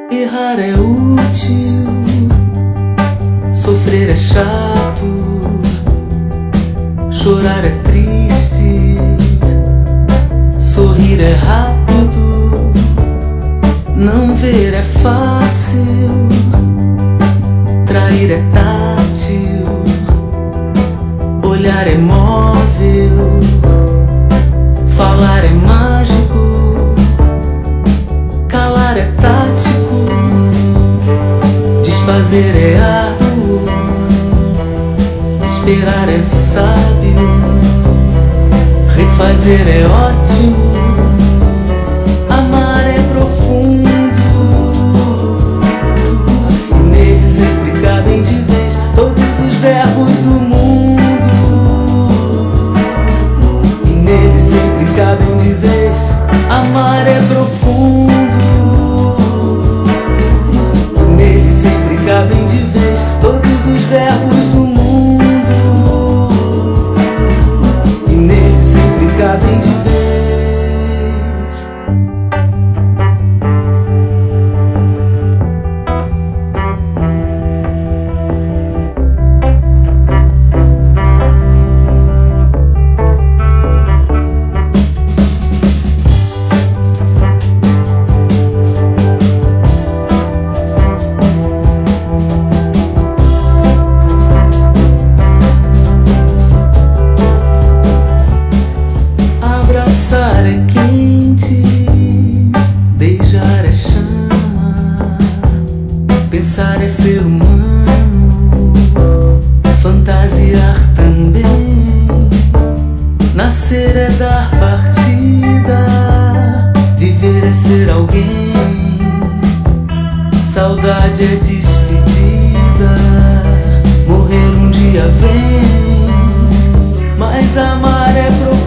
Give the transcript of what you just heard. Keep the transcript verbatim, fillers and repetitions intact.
Errar é útil, sofrer é chato, chorar é triste, sorrir é rápido, não ver é fácil, trair é tátil, olhar é móvel, falar é mágico, calar é tático, desfazer é árduo, esperar é sábio, refazer é ótimo, amar é profundo, e nele sempre cabem de vez todos os verbos do mundo, e nele sempre cabem de vez, amar é profundo, e nele sempre cabem de vez todos os verbos do mundo, e nele sempre cabem de vez. Abraçar é quente, beijar é chama, pensar é ser humano, fantasiar também, nascer é dar partida, viver é ser alguém, saudade é despedida, morrer um dia vem, mas amar é profundo.